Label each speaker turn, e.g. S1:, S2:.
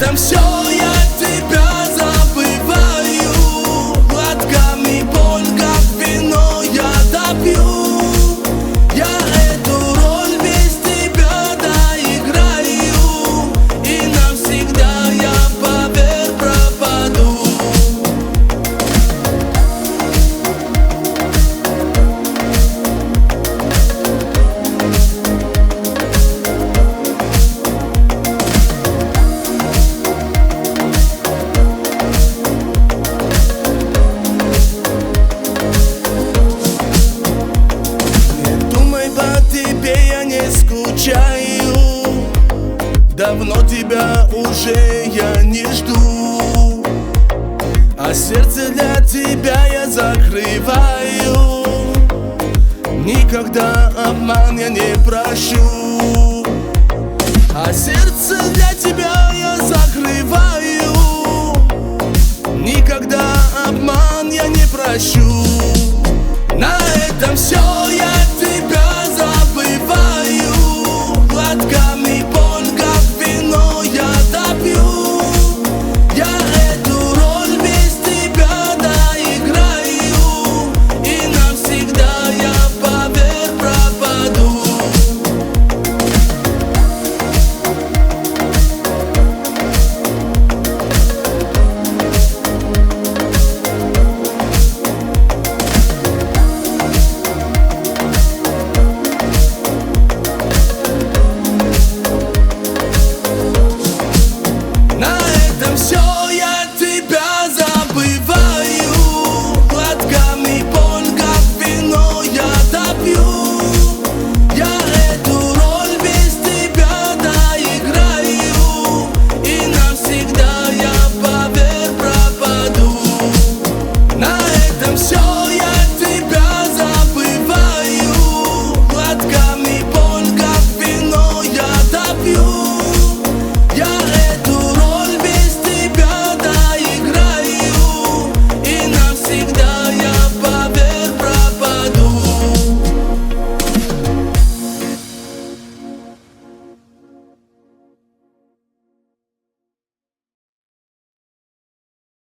S1: этом все я тебя забываю. Глотками боль, как вино я допью. Я эту роль без тебя доиграю, и навсегда я, поверь, пропаду. Давно тебя уже я не жду, а сердце для тебя я закрываю. Никогда обман я не прощу, а сердце для тебя я закрываю. Никогда обман я не прощу. На этом все я